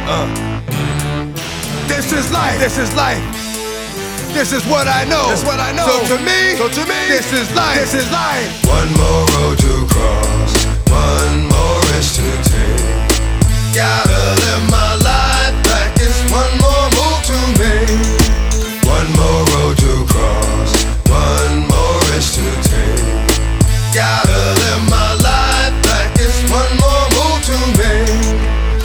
This is life. This is life. This is what I know. This is what I know. So to me, this is life. This is life. One more road to cross, one more risk to take. Gotta live my life like it's one more move to make. One more road to cross, one more risk to take. Gotta live my life like it's one more move to make.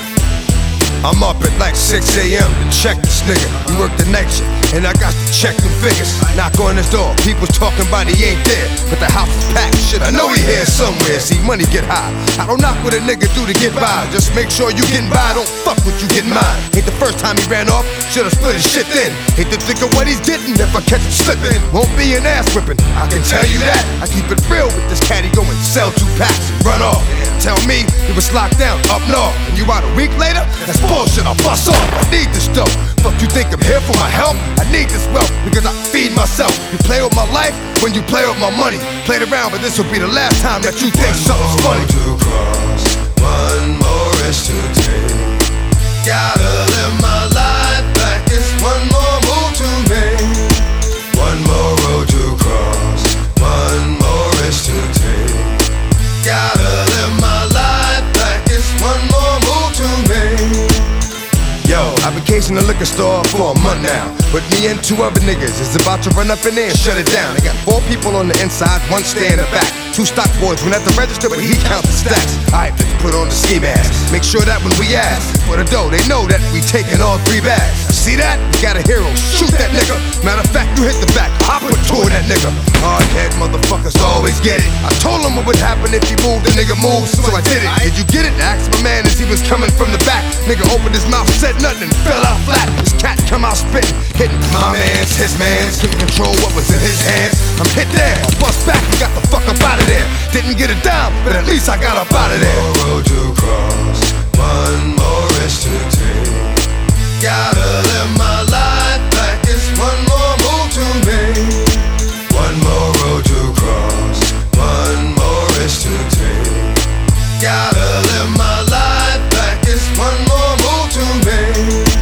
I'm up at like 6 a.m. to check this nigga. He worked the night shift, and I got to check them figures. Knock on his door, people's talking about he ain't there, but the house is packed. Shit, I know he here somewhere. See, money get high. I don't knock what a nigga do to get by. Just make sure you getting by, don't fuck with you getting mine. Ain't the first time he ran off, should've split his shit then. Hate to think of what he's getting if I catch him slipping. Won't be an ass whipping, I can tell you that. I keep it real with this cat, he go and sell 2 packs and run off. Tell me he was locked down up north, and you out a week later? That's bullshit, I'll bust off. I need this dough. Fuck you think I'm here for my help? I need this wealth because I feed myself. You play with my life when you play with my money. Played around, but this will be the last time that you think something's funny. One more road to cross, one more risk to take. Gotta live my life like it's one more move to make. One more road to cross, one more risk to take. Gotta live my life like it's one more move to make. Yo, I've been casing the liquor store for a month now, but me and 2 other niggas is about to run up in there and shut it down. They got 4 people on the inside, 1 stay in the back. 2 stock boys went at the register, but he counts the stacks. Alright, let's put on the ski mask. Make sure that when we ask for the dough, they know that we taking all 3 bags. See that? You got a hero, shoot that nigga. Matter of fact, you hit the back, I put 2 of that nigga. Hardhead motherfuckers always get it. I told him what would happen if he moved, the nigga moved, so I did it. Did you get it? Asked my man as he was coming from the back. Nigga opened his mouth, said nothing, and fell out flat. This cat come out spitting, hitting my mans, his mans. Couldn't control what was in his hands. I'm hit there, I bust back and got the fuck up out of there. Didn't get it down, but at least I got up out of there. One more road to cross, one more risk to take. Gotta live my life like it's one more move to make. One more road to cross, one more risk to take. Gotta live my life like it's one more move to make.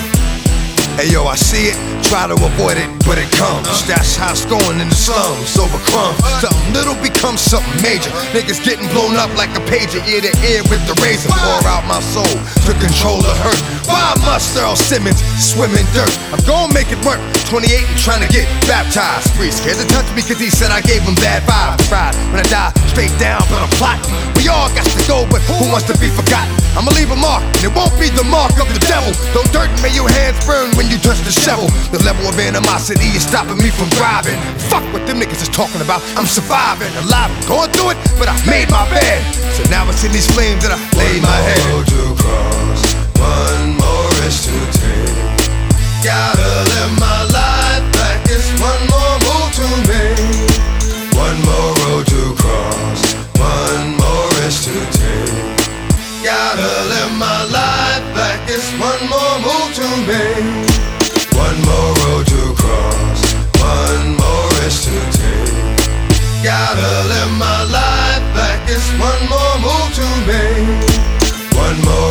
Hey yo, I see it, try to avoid it, but it comes. That's how it's going in the slums, over crumbs. Something little becomes something major. Niggas getting blown up like a pager, ear to ear with the razor. Pour out my soul to control the hurt. Why must Earl Simmons swim in dirt? I'm gonna make it work. 28 and trying to get baptized. Free scared to touch me cause he said I gave him bad vibes. Fried when I die, straight down, but I'm plotting. We all got to go, but who wants to be forgotten? I'ma leave a mark, and it won't be the mark of the devil. Don't dirt make your hands burn when you touch the shovel. The level of animosity is stopping me from thriving. Fuck what them niggas is talking about. I'm surviving, alive, going through it, but I made my bed. So now it's in these flames that I lay my head. One more road to cross, one more risk to take. Gotta live my life like it's one more move to make. One more road to cross, one more risk to take. Gotta live my life like it's one more move to make. One more road to cross, one more risk to take. Gotta live my life like it's one more move to make. One more